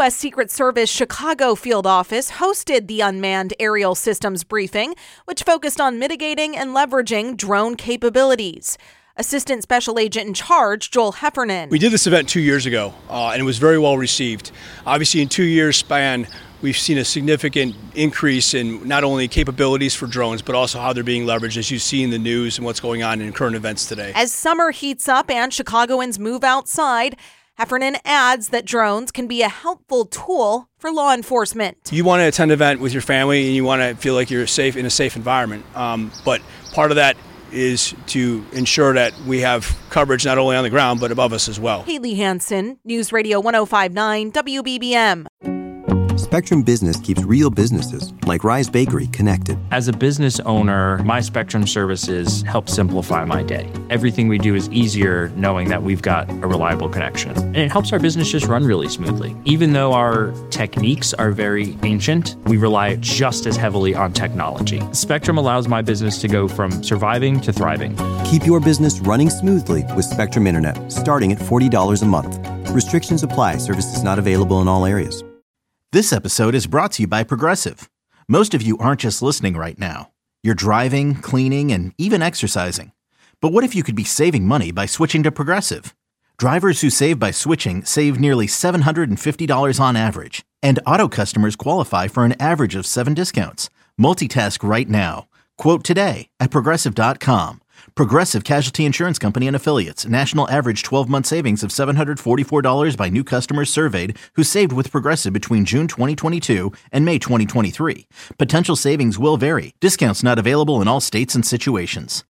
U.S. Secret Service Chicago field office hosted the Unmanned Aerial Systems briefing, which focused on mitigating and leveraging drone capabilities. Assistant Special Agent in Charge, Joel Heffernan. We did this event 2 years ago, and it was very well received. Obviously, in 2 years span, we've seen a significant increase in not only capabilities for drones, but also how they're being leveraged, as you see in the news and what's going on in current events today. As summer heats up and Chicagoans move outside, Heffernan adds that drones can be a helpful tool for law enforcement. You want to attend an event with your family and you want to feel like you're safe in a safe environment, but part of that is to ensure that we have coverage not only on the ground, but above us as well. Haley Hansen, News Radio 105.9 WBBM. Spectrum Business keeps real businesses, like Rise Bakery, connected. As a business owner, my Spectrum services help simplify my day. Everything we do is easier knowing that we've got a reliable connection. And it helps our business just run really smoothly. Even though our techniques are very ancient, we rely just as heavily on technology. Spectrum allows my business to go from surviving to thriving. Keep your business running smoothly with Spectrum Internet, starting at $40 a month. Restrictions apply. Services not available in all areas. This episode is brought to you by Progressive. Most of you aren't just listening right now. You're driving, cleaning, and even exercising. But what if you could be saving money by switching to Progressive? Drivers who save by switching save nearly $750 on average. And auto customers qualify for an average of 7 discounts. Multitask right now. Quote today at Progressive.com. Progressive Casualty Insurance Company and Affiliates. National average 12-month savings of $744 by new customers surveyed who saved with Progressive between June 2022 and May 2023. Potential savings will vary. Discounts not available in all states and situations.